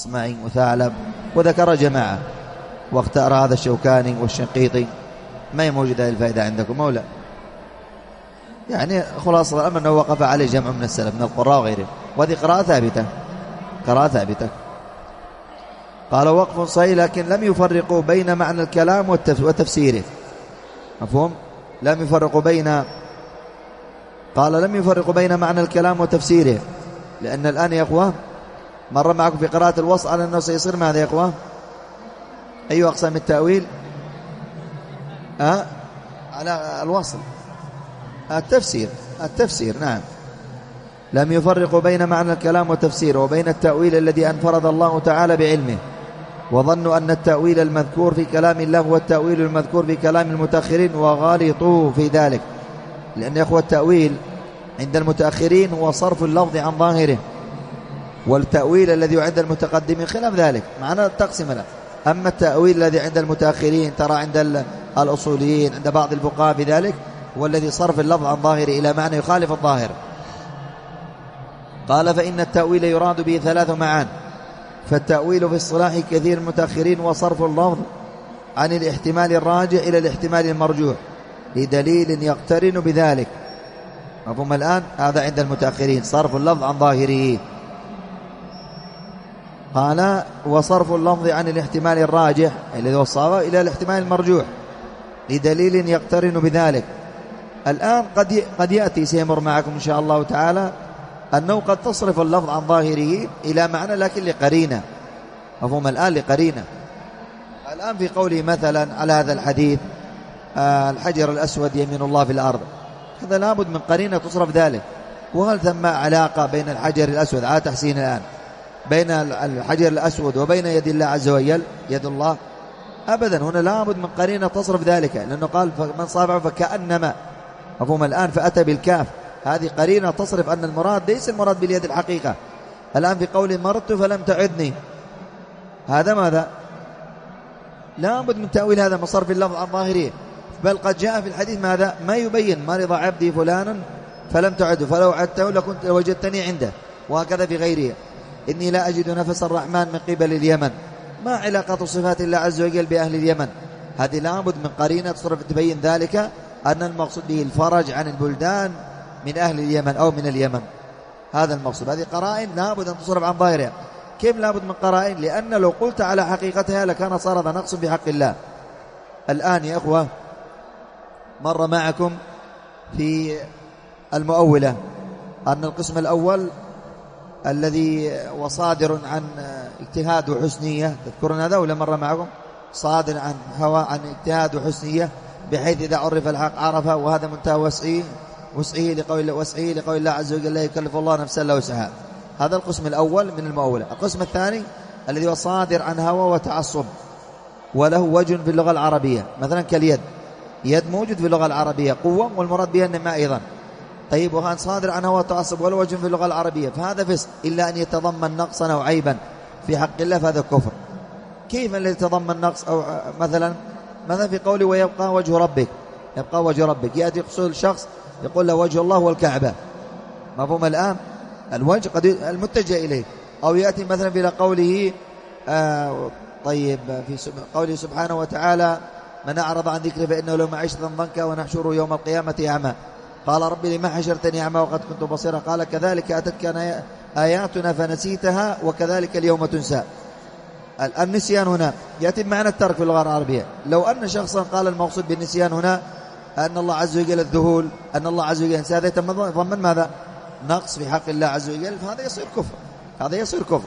أصمعي وثعلب، وذكر جماعة، واختار هذا الشوكاني والشنقيطي. ما هي موجودة الفائدة عندكم مولا؟ يعني خلاصة الأمر أنه وقف عليه جمع من السلف من القراء وغيره، وهذه قراءة ثابتة، قراءة ثابتة. قال وقف صحيح، لكن لم يفرقوا بين معنى الكلام وتفسيره. مفهوم؟ لم يفرقوا بين، قال لم يفرقوا بين معنى الكلام وتفسيره، لأن الآن يا أخوة مر معكم في قراءة الوصل على أنه سيصير ماذا يا أخوة؟ أي أقسام التأويل؟ على الوصل التفسير. نعم، لم يفرقوا بين معنى الكلام وتفسيره وبين التأويل الذي أنفرد الله تعالى بعلمه، وظنوا أن التأويل المذكور في كلام الله هو التأويل المذكور في كلام المتأخرين وغالطوا في ذلك. لأن يا أخوة التأويل عند المتأخرين هو صرف اللفظ عن ظاهره، والتأويل الذي عند المتقدمين خلاف ذلك. معنا التقسيم له. أما التأويل الذي عند المتأخرين ترى عند الأصوليين عند بعض الفقهاء في ذلك هو الذي صرف اللفظ عن ظاهره إلى معنى يخالف الظاهر. قال فإن التأويل يراد به 3 معان، فالتأويل في اصطلاح كثير المتأخرين وصرف اللفظ عن الاحتمال الراجع إلى الاحتمال المرجوح لدليل يقترن بذلك. مفهوم الآن؟ هذا عند المتأخرين صرف اللفظ عن ظاهره. قال وصرف اللفظ عن الاحتمال الراجح الذي هو الصواب إلى الاحتمال المرجوح لدليل يقترن بذلك. الآن قد يأتي سيمر معكم إن شاء الله تعالى أنه قد تصرف اللفظ عن ظاهره إلى معنى لكن لقرينة. مفهوم الآن؟ لقرينة. الآن في قوله مثلا على هذا الحديث الحجر الأسود يمين الله في الأرض، هذا لابد من قرينة تصرف ذلك. وهل ثم علاقة بين الحجر الأسود على تحسين الآن بين الحجر الأسود وبين يد الله عز وجل يد الله؟ أبدا، هنا لابد من قرينة تصرف ذلك، لأنه قال من صابعه فكأنما. مفهوم الآن؟ فأتى بالكاف، هذه قرينة تصرف أن المراد ليس المراد باليد الحقيقة. الآن في قول مرضت فلم تعدني، هذا ماذا؟ لابد من تأويل هذا من صرف اللفظ عن ظاهره. بل قد جاء في الحديث ماذا؟ ما يبين مرض عبدي فلانا فلم تعده فلو عدته لكنت وجدتني عنده، وهكذا في غيره. إني لا أجد نفس الرحمن من قبل اليمن. ما علاقة صفات الله عز وجل بأهل اليمن؟ هذه لابد من قرينة تصرف تبين ذلك أن المقصود به الفرج عن البلدان من أهل اليمن أو من اليمن، هذا المقصود. هذه قرائن لابد أن تصرف عن ظاهرها. كيف لابد من قرائن؟ لأن لو قلت على حقيقتها لكان صار هذا نقص بحق الله. الآن يا أخوة مر معكم في المؤولة أن القسم الأول الذي وصادر عن اجتهاد وحسنية، تذكرون هذا ولا مر معكم؟ صادر عن هوى عن اجتهاد وحسنية، بحيث إذا عرف الحق عرفه، وهذا منتهى وسعه لقول الله عز وجل لا يكلف الله نفسا إلا وسعها. هذا القسم الأول من المؤولة. القسم الثاني الذي هو صادر عن هوى وتعصب وله وجه في اللغة العربية، مثلا كاليد، يد موجود في اللغة العربية قوة والمراد بها النماء أيضا. طيب وكان صادر عن هوى وتعصب وله وجه في اللغة العربية، فهذا فسق إلا أن يتضمن نقصا أو عيبا في حق الله، فهذا كفر. كيف الذي يتضمن نقص؟ أو مثلا في قوله ويبقى وجه ربك، يبقى وجه ربك، يأتي يقصد شخص يقول له وجه الله والكعبة. مفهوم الآن؟ الوجه قد المتجه إليه. أو يأتي مثلا في قوله طيب في قوله سبحانه وتعالى من أعرض عن ذكري فإنه له معيشة ضنكا ونحشره يوم القيامة أعمى، قال ربي لما حشرتني أعمى وقد كنت بصيرا، قال كذلك أتتك آياتنا فنسيتها وكذلك اليوم تنسى. النسيان هنا يأتي بمعنى الترك في اللغة العربية. لو أن شخصا قال المقصود بالنسيان هنا أن الله عز وجل الذهول، أن الله عز وجل ينسى، هذا يتضمن ماذا؟ نقص في حق الله عز وجل، فهذا يصير كفر، هذا يصير كفر.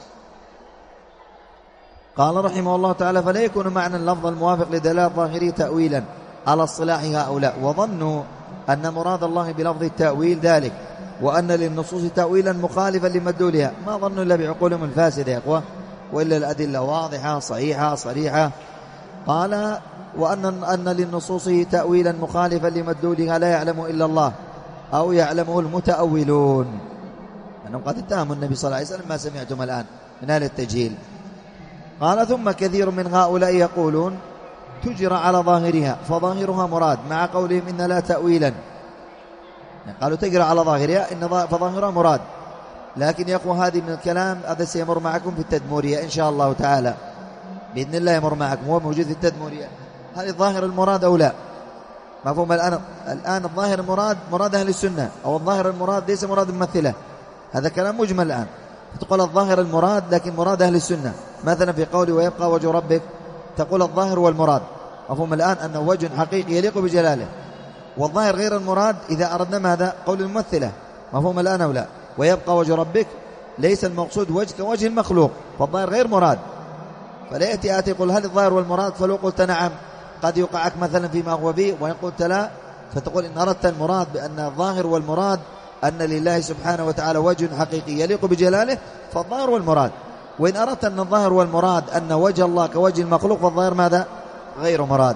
قال رحمه الله تعالى فلا يكون معنى اللفظ الموافق لدلالة ظاهره تأويلا على اصطلاح هؤلاء، وظنوا أن مراد الله بلفظ التأويل ذلك، وأن للنصوص تأويلا مخالفا لمدلولها. ما ظنوا إلا بعقولهم الفاسدة يا أخوة، وإلا الأدلة واضحة صحيحة صريحة. قال وأن للنصوص تأويلا مخالفا لمدلولها لا يعلم إلا الله أو يعلمه المتأولون. أنهم قد اتهموا النبي صلى الله عليه وسلم ما سمعتم الآن من أهل التجهيل. قال ثم كثير من هؤلاء يقولون تجرى على ظاهرها فظاهرها مراد، مع قولهم إن لا تأويلا، قالوا تجرى على ظاهرها فظاهرها مراد، لكن يقول هذه من الكلام هذا سيمر معكم في التدمورية إن شاء الله تعالى، بإذن الله يمر معكم، هو موجود في التدمورية. هل الظاهر المراد أو لا؟ مفهوم الآن الظاهر المراد مراد أهل السنة، أو الظاهر المراد ليس مراد الممثلة، هذا كلام مجمل الآن. تقول الظاهر المراد لكن مراد أهل السنة، مثلا في قولي ويبقى وجه ربك تقول الظاهر والمراد، مفهوم الآن أنه وجه حقيقي يليق بجلاله، والظاهر غير المراد إذا أردنا ماذا؟ قول الممثلة، مفهوم الآن أو لا؟ ويبقى وجه ربك ليس المقصود وجه كوجه المخلوق، فالظاهر غير مراد. فلا يأتي آتي يقول هل الظاهر والمراد؟ فلو قلت نعم قد يوقعك مثلا فيما هو فيه، وإن قلت لا فتقول إن أردت المراد بأن الظاهر والمراد أن لله سبحانه وتعالى وجه حقيقي يليق بجلاله فالظاهر والمراد، وإن أردت أن الظاهر والمراد أن وجه الله كوجه المخلوق فالظاهر ماذا؟ غير مراد.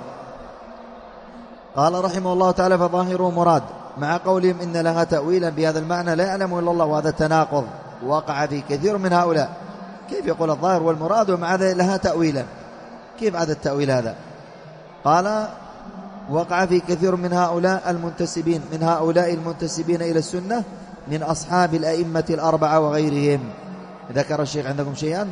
قال رحمه الله تعالى فظاهره مراد، مع قولهم إن لها تأويلا بهذا المعنى لا يعلم إلا الله، وهذا تناقض وقع في كثير من هؤلاء. كيف يقول الظاهر والمراد ومع ذلك لها تأويلا؟ كيف عاد التأويل هذا؟ قال وقع في كثير من هؤلاء المنتسبين، من هؤلاء المنتسبين إلى السنة من أصحاب الأئمة الأربعة وغيرهم. ذكر الشيخ عندكم شيئا؟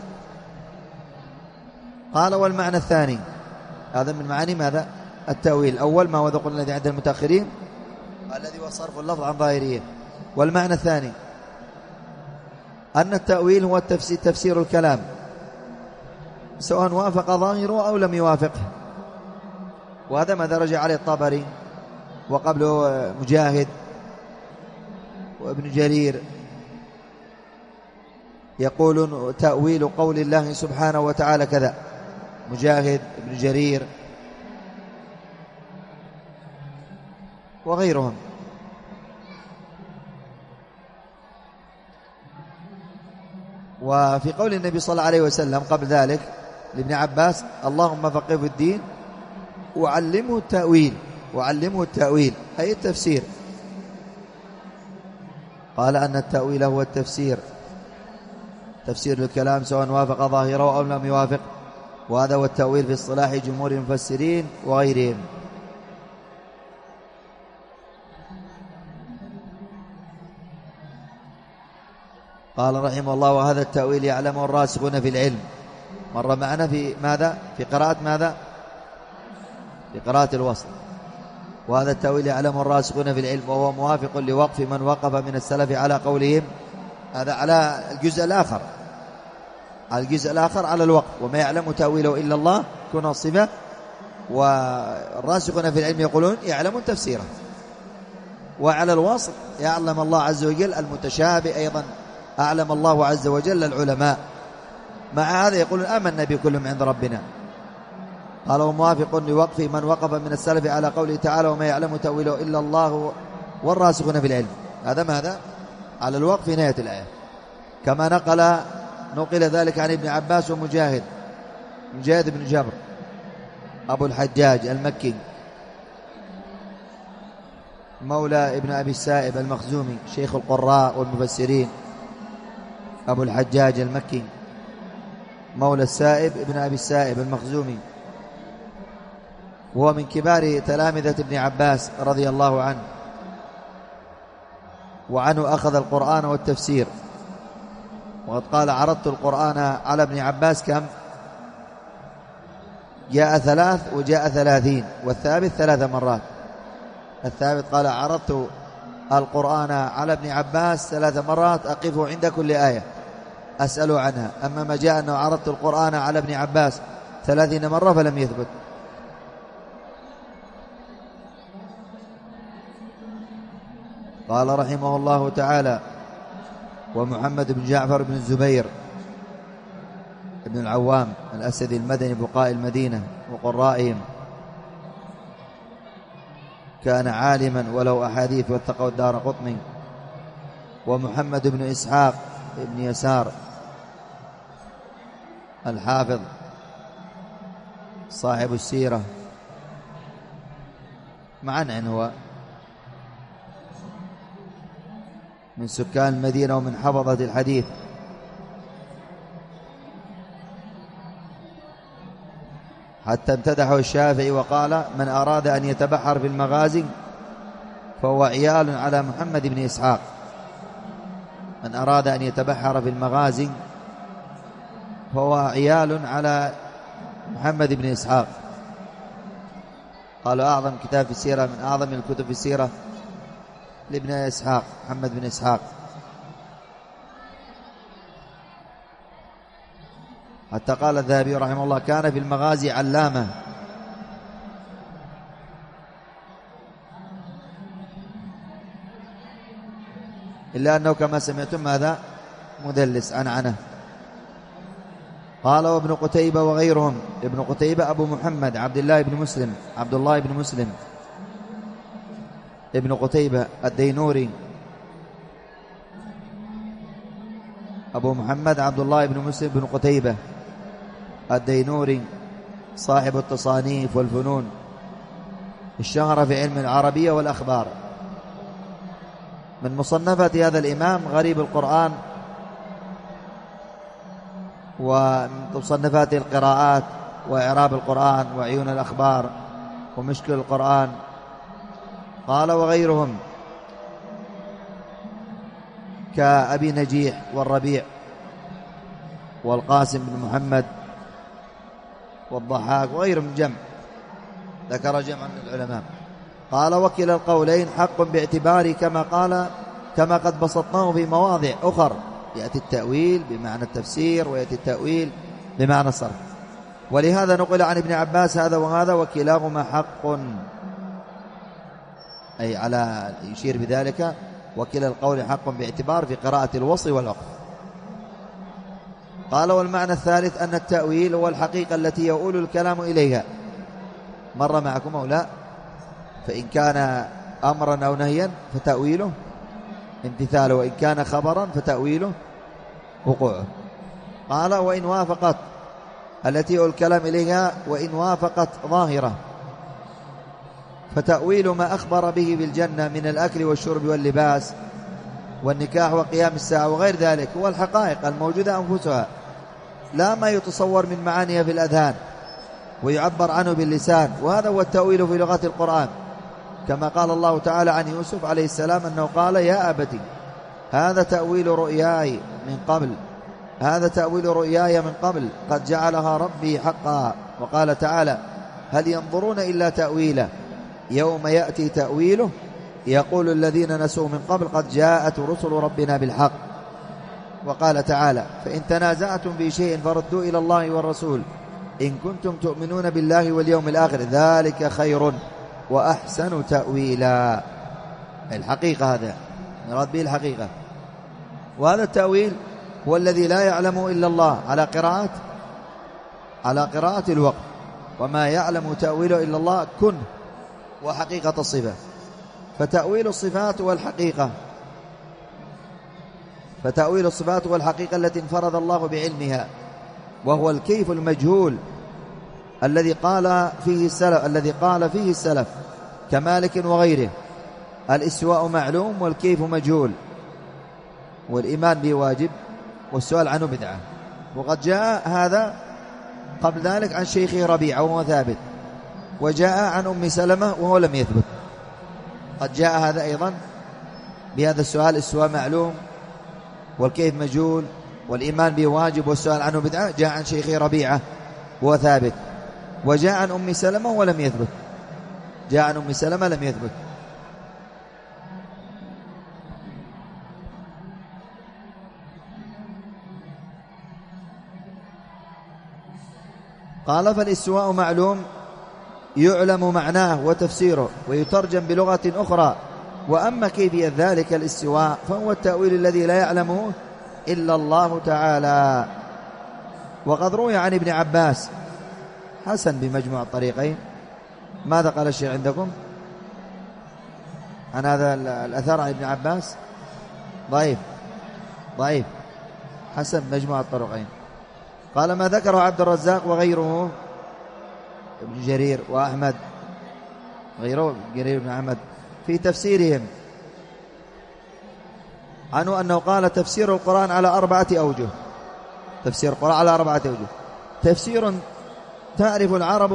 قال والمعنى الثاني، هذا من معاني ماذا؟ التأويل. أول ما هو ذكر الذي عند المتأخرين الذي هو صرف اللفظ عن ظاهره. والمعنى الثاني أن التأويل هو تفسير الكلام سواء وافق ظاهره أو لم يوافقه، وهذا ما درج عليه الطبري وقبله مجاهد وابن جرير، يقولون تأويل قول الله سبحانه وتعالى كذا، مجاهد ابن جرير وغيرهم. وفي قول النبي صلى الله عليه وسلم قبل ذلك لابن عباس اللهم فقهه في الدين وعلمه التأويل، وعلمه التأويل أي التفسير. قال أن التأويل هو التفسير، تفسير الكلام سواء وافق ظاهره أو لم يوافق، وهذا هو التأويل في اصطلاح جمهور المفسرين وغيرهم. قال رحمه الله وهذا التأويل يعلمه الراسخون في العلم. مر معنا في ماذا؟ في قراءة ماذا؟ في قراءة الوصل. وهذا التأويل يعلمه الراسخون في العلم، وهو موافق لوقف من وقف من السلف على قولهم. هذا على الجزء الآخر، على الجزء الآخر على الوقف، وما يعلم تأويله إلا الله كون الصفة. والراسخون في العلم يقولون يعلم تفسيره. وعلى الوصل يعلم الله عز وجل المتشابه، أيضا أعلم الله عز وجل العلماء. مع هذا يقولون آمنا بكل من عند ربنا. قال وموافق لوقف من وقف من السلف على قوله تعالى وما يعلم تأويله إلا الله والراسخون في العلم. هذا ماذا؟ على الوقف في نهاية الآية، كما نقل ذلك عن ابن عباس ومجاهد، مجاهد بن جبر أبو الحجاج المكي مولى ابن أبي السائب المخزومي شيخ القراء والمفسرين، أبو الحجاج المكي مولى السائب ابن أبي السائب المخزومي، وهو من كبار تلامذة ابن عباس رضي الله عنه، وعنه أخذ القرآن والتفسير. وقد قال عرضت القرآن على ابن عباس كم؟ جاء 3 وجاء 30، والثابت 3 مرات. الثابت قال عرضت القرآن على ابن عباس 3 مرات أقفه عند كل آية أسأل عنها. أما ما جاء أنه عرضت القرآن على ابن عباس 30 مرة فلم يثبت. قال رحمه الله تعالى ومحمد بن جعفر بن الزبير ابن العوام الأسدي المدني بقاء المدينة وقرائهم، كان عالما وله أحاديث واتقوا الدار قطني. ومحمد بن إسحاق بن يسار الحافظ صاحب السيرة معنى هو من سكان المدينة ومن حفظة الحديث. حتى امتدحه الشافعي وقال من أراد أن يتبحر في المغازي فهو عيال على محمد بن إسحاق. من أراد أن يتبحر في المغازي فهو عيال على محمد بن إسحاق. قالوا أعظم كتاب في السيرة من أعظم الكتب في السيرة لابن إسحاق، محمد بن إسحاق. حتى قال الذهبي رحمه الله: كان في المغازي علامة. إلا أنه كما سمعتم ماذا؟ مدلس عنعنه. قال: وابن قتيبة وغيرهم. ابن قتيبة أبو محمد عبد الله بن مسلم ابن قتيبة الدينوري، أبو محمد عبد الله بن مسلم بن قتيبة الدينوري، صاحب التصانيف والفنون، اشتهر في علم العربية والأخبار. من مصنفات هذا الإمام غريب القرآن، ومن مصنفات القراءات وإعراب القرآن وعيون الأخبار ومشكل القرآن. قال: وغيرهم كأبي نجيح والربيع والقاسم بن محمد والضحاك وغيرهم جمع، ذكر جمع من العلماء. قال: وكلا القولين حق باعتبار كما قد بسطناه في مواضع أخر. يأتي التأويل بمعنى التفسير، ويأتي التأويل بمعنى الصرف. ولهذا نقل عن ابن عباس هذا وهذا وكلاهما حق، أي على يشير بذلك وكلا القول حق باعتبار في قراءة الوصل والوقف. قال: والمعنى الثالث أن التأويل هو الحقيقة التي يؤول الكلام إليها. مر معكم أو لا؟ فإن كان أمرا أو نهيا فتأويله امتثاله، وإن كان خبرا فتأويله وقوعه. قال: وإن وافقت التي يؤول الكلام إليها، وإن وافقت ظاهرة فتأويل ما أخبر به بالجنة من الأكل والشرب واللباس والنكاح وقيام الساعة وغير ذلك، هو الحقائق الموجودة أنفسها، لا ما يتصور من معانيها في الأذهان ويعبر عنه باللسان. وهذا هو التأويل في لغة القرآن، كما قال الله تعالى عن يوسف عليه السلام أنه قال: يا أبتي هذا تأويل رؤياي من قبل قد جعلها ربي حقا. وقال تعالى: هل ينظرون إلا تأويله يوم يأتي تأويله يقول الذين نسوا من قبل قد جاءت رسل ربنا بالحق. وقال تعالى: فإن تنازعتم في شيء فردوا إلى الله والرسول إن كنتم تؤمنون بالله واليوم الآخر ذلك خير وأحسن تأويلا. الحقيقة هذا مراد به الحقيقة. وهذا التأويل هو الذي لا يعلم إلا الله على قراءة الوقت. وما يعلم تأويله إلا الله كن وحقيقة الصفة. فتأويل الصفات والحقيقة التي انفرد الله بعلمها، وهو الكيف المجهول الذي قال فيه السلف كمالك وغيره: الاستواء معلوم والكيف مجهول، والإيمان به واجب والسؤال عنه بدعة. وقد جاء هذا قبل ذلك عن شيخه ربيعة وهو ثابت، وجاء عن أم سلمة وهو لم يثبت. قد جاء هذا أيضا بهذا السؤال: الاستواء معلوم والكيف مجهول والإيمان به واجب والسؤال عنه بدعة. جاء عن شيخه ربيعة وهو ثابت، وجاء عن أم سلمة ولم يثبت. قال: فالاستواء معلوم يعلم معناه وتفسيره ويترجم بلغة أخرى، وأما كيفية ذلك الاستواء فهو التأويل الذي لا يعلمه إلا الله تعالى. وقد روي عن ابن عباس حسن بمجموع الطريقين. ماذا قال الشيخ عندكم عن هذا الأثر عن ابن عباس؟ ضعيف حسن مجموع الطريقين. قال: ما ذكره عبد الرزاق وغيره ابن جرير وأحمد غيره جرير بن أحمد في تفسيرهم عنه أنه قال: تفسير القرآن على 4 أوجه. تفسير تعرف العرب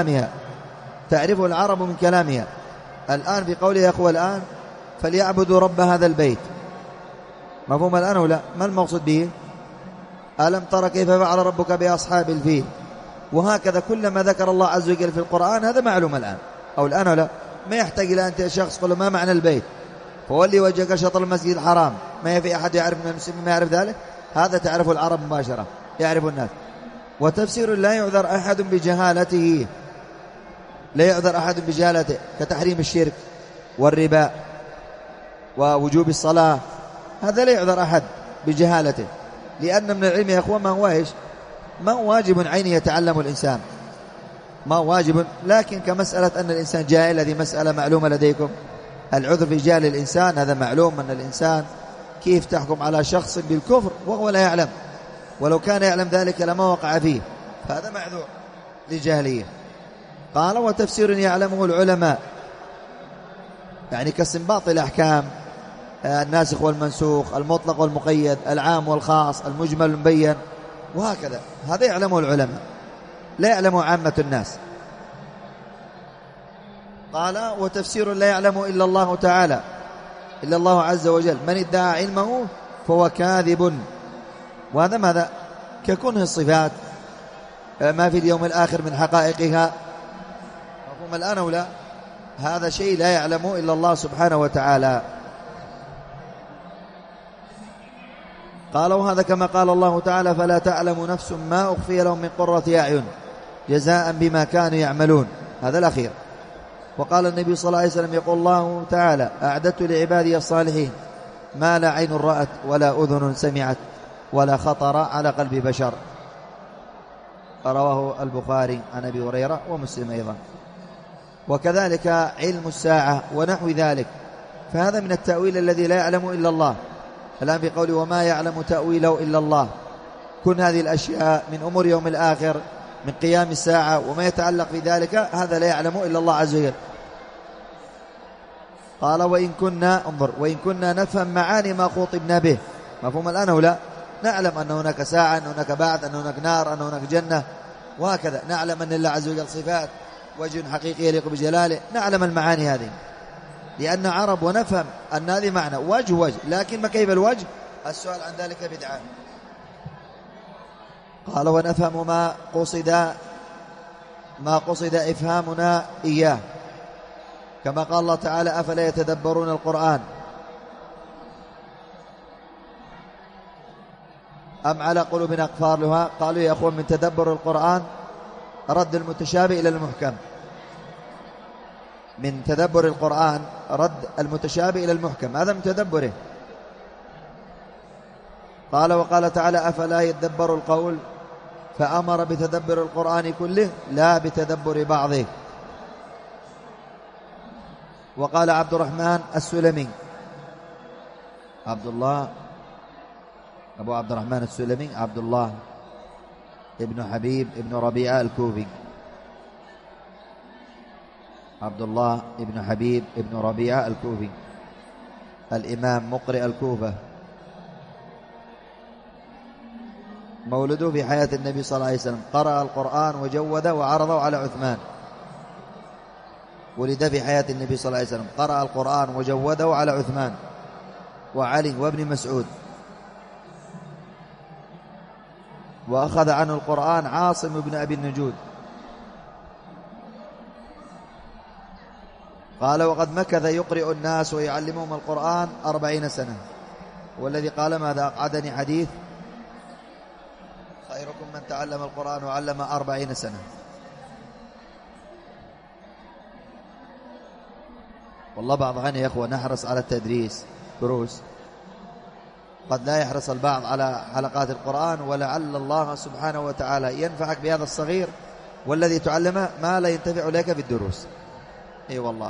من كلامها الآن في قوله يقول الآن: فليعبدوا رب هذا البيت. مفهوم الآن ولا؟ ما المقصود به؟ ألم تر كيف فعل ربك بأصحاب الفيل؟ وهكذا كلما ذكر الله عز وجل في القرآن هذا معلوم الآن أو الآن ولا؟ ما يحتاج إلى أنت شخص قل ما معنى البيت فولي وجهك شطر المسجد الحرام، ما في أحد يعرف من المسلمين ما يعرف ذلك، هذا تعرف العرب مباشرة، يعرف الناس. وتفسير لا يعذر أحد بجهالته، لا يعذر أحد بجهالته، كتحريم الشرك والربا ووجوب الصلاة، هذا لا يعذر أحد بجهالته، لأن من العلم يا أخوان ما هو إيش؟ ما هو واجب عيني يتعلم الإنسان، ما هو واجب، لكن كمسألة أن الإنسان جاهل هذه مسألة معلومة لديكم. العذر في جهل الإنسان هذا معلوم، أن الإنسان كيف تحكم على شخص بالكفر وهو لا يعلم، ولو كان يعلم ذلك لما وقع فيه، فهذا معذور لجهلية. قال وتفسير يعلمه العلماء، يعني كاستنباط الأحكام، الناسخ والمنسوخ، المطلق والمقيد، العام والخاص، المجمل والمبين، وهكذا، هذا يعلمه العلماء لا يعلمه عامة الناس. قال وتفسير لا يعلمه إلا الله تعالى، إلا الله عز وجل، من ادعى علمه فهو كاذب. وهذا ماذا؟ ككنه الصفات، ما في اليوم الآخر من حقائقها، مفهوم الآن أو لا؟ هذا شيء لا يعلمه إلا الله سبحانه وتعالى. قال وهذا كما قال الله تعالى فلا تعلم نفس ما أخفي لهم من قرة أعين جزاء بما كانوا يعملون، هذا الأخير. وقال النبي صلى الله عليه وسلم يقول الله تعالى أعددت لعبادي الصالحين ما لا عين رأت ولا أذن سمعت ولا خطر على قلب بشر، رواه البخاري عن أبي هريرة ومسلم أيضا. وكذلك علم الساعة ونحو ذلك، فهذا من التأويل الذي لا يعلم إلا الله. الآن بقوله وما يعلم تأويله إلا الله، كن هذه الأشياء من أمور يوم الآخر، من قيام الساعة وما يتعلق في ذلك، هذا لا يعلم إلا الله عز وجل. قال وإن كنا انظر وإن كنا نفهم معاني ما خطبنا به، مفهوم الآن أو لا؟ نعلم أن هناك ساعة، أن هناك بعث، أن هناك نار، أن هناك جنة، وهكذا نعلم أن الله عز وجل صفات، وجه حقيقي يليق بجلاله، نعلم المعاني هذه لأن عرب، ونفهم أن هذه معنى وجه، لكن ما كيف الوجه؟ السؤال عن ذلك بدعة. قال ونفهم ما قصد إفهامنا إياه، كما قال الله تعالى أفلا يتدبرون القرآن أم على قلوب أقفالها. قالوا يا أخوان من تدبر القرآن رد المتشابه إلى المحكم، من تدبر القرآن رد المتشابه إلى المحكم، هذا من تدبره. قال وقال تعالى أفلا يتدبروا القول فأمر بتدبر القرآن كله لا بتدبر بعضه. وقال عبد الرحمن السلمي، أبو عبد الرحمن السلمي عبد الله ابن حبيب ابن ربيعة الكوفي، عبد الله ابن حبيب ابن ربيعة الكوفي، الإمام مقرئ الكوفة، مولده في حياة النبي صلى الله عليه وسلم، قرأ القرآن وجوده وعرضه على عثمان. ولد في حياة النبي صلى الله عليه وسلم، قرأ القرآن وجوده على عثمان وعلي وابن مسعود. وأخذ عنه القرآن عاصم بن أبي النجود. قال وقد مكث يقرئ الناس ويعلمهم القرآن 40 سنة، والذي قال ماذا أقعدني حديث خيركم من تعلم القرآن وعلم 40 سنة. والله بعض غني يا أخوة نحرص على التدريس دروس، قد لا يحرص البعض على حلقات القرآن، ولعل الله سبحانه وتعالى ينفعك بهذا الصغير والذي تعلمه ما لا ينتفع لك بالدروس. اي والله.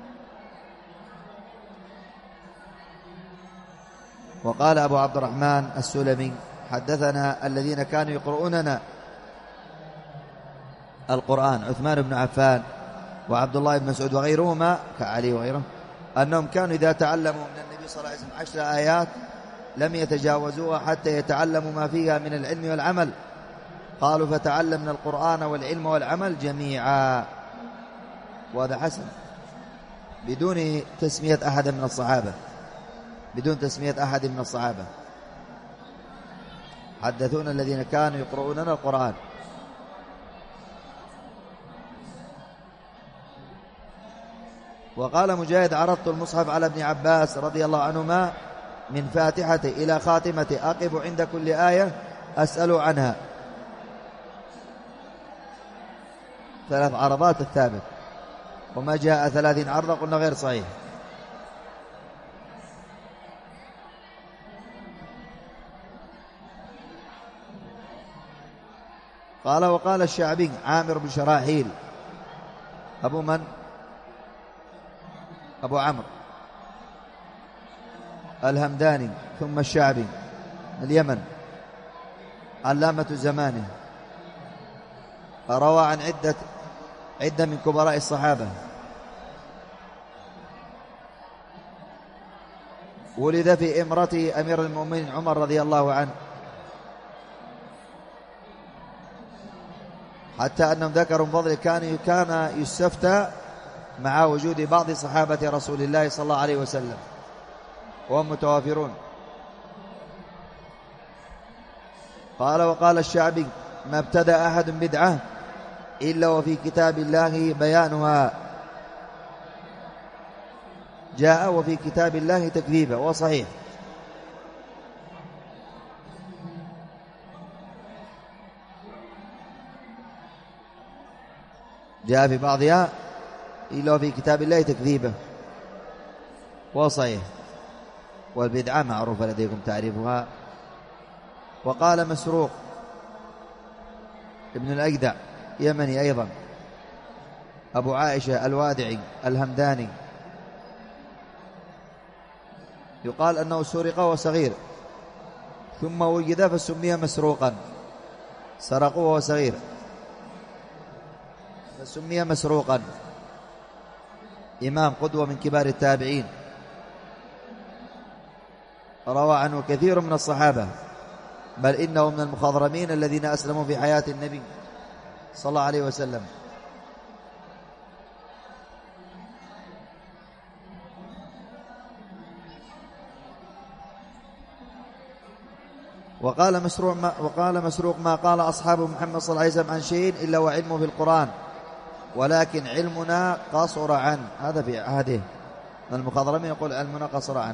وقال أبو عبد الرحمن السلمي حدثنا الذين كانوا يقرؤوننا القرآن عثمان بن عفان وعبد الله بن مسعود وغيرهما كعلي وغيره، أنهم كانوا إذا تعلموا من النبي صلى الله عليه وسلم 10 آيات لم يتجاوزوها حتى يتعلموا ما فيها من العلم والعمل. قالوا فتعلمنا القرآن والعلم والعمل جميعا. وهذا حسن بدون تسمية أحد من الصحابة. بدون تسمية أحد من الصحابة. حدثونا الذين كانوا يقرؤوننا القرآن. وقال مجاهد: عرضت المصحف على ابن عباس رضي الله عنهما من فاتحته إلى خاتمته، أقف عند كل آية أسأل عنها. 3 عرضات الثابت، وما جاء 30 عرضة قلنا غير صحيح. قال: وقال الشعبي عامر بن شراحيل أبو من؟ أبو عمرو الهمداني، ثم الشعبي اليمن، علامة زمانه، روى عن عدة من كبراء الصحابة. ولد في إمرته أمير المؤمنين عمر رضي الله عنه، حتى أنهم ذكروا من فضله كان يستفتى مع وجود بعض صحابة رسول الله صلى الله عليه وسلم وهم متوافرون. قال: وقال الشعبي: ما ابتدأ أحد بدعة إلا وفي كتاب الله بيانها، جاء وفي كتاب الله تكذيبه. وصحيح. جاء في بعضها إلا وفي كتاب الله تكذيبه، وصحيح. والبدعة معروفة لديكم تعريفها. وقال مسروق ابن الأجدع يمني أيضا، أبو عائشة الوادعي الهمداني، يقال أنه سرق وصغير ثم وجد فسمي مسروقا، سرقوه وهو صغير فسمي مسروقا. إمام قدوة من كبار التابعين، روى عنه كثير من الصحابة، بل إنه من المخضرمين الذين أسلموا في حياة النبي صلى الله عليه وسلم. وقال مسروق: ما قال أصحاب محمد صلى الله عليه وسلم عن شيء إلا وعلمه في القرآن، ولكن علمنا قصر عنه. هذا في عهده. المخضرمين يقول علمنا قصر عنه.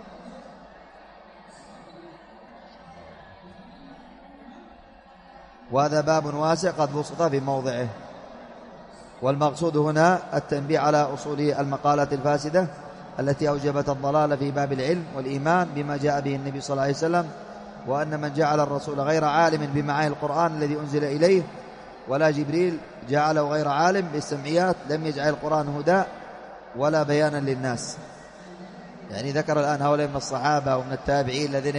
وهذا باب واسع قد بسط في موضعه، والمقصود هنا التنبيه على أصول المقالة الفاسدة التي أوجبت الضلال في باب العلم والإيمان بما جاء به النبي صلى الله عليه وسلم، وأن من جعل الرسول غير عالم بمعاني القرآن الذي أنزل إليه، ولا جبريل جعله غير عالم بالسمعيات، لم يجعل القرآن هدى ولا بيانا للناس. يعني ذكر الآن هؤلاء من الصحابة ومن التابعين الذين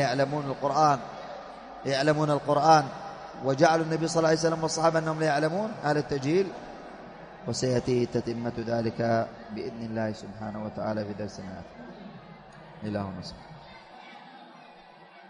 يعلمون القرآن وجعلوا النبي صلى الله عليه وسلم والصحابة أنهم لا يعلمون، أهل التجهيل. وسيأتي تتمة ذلك بإذن الله سبحانه وتعالى في درسنا. إلهنا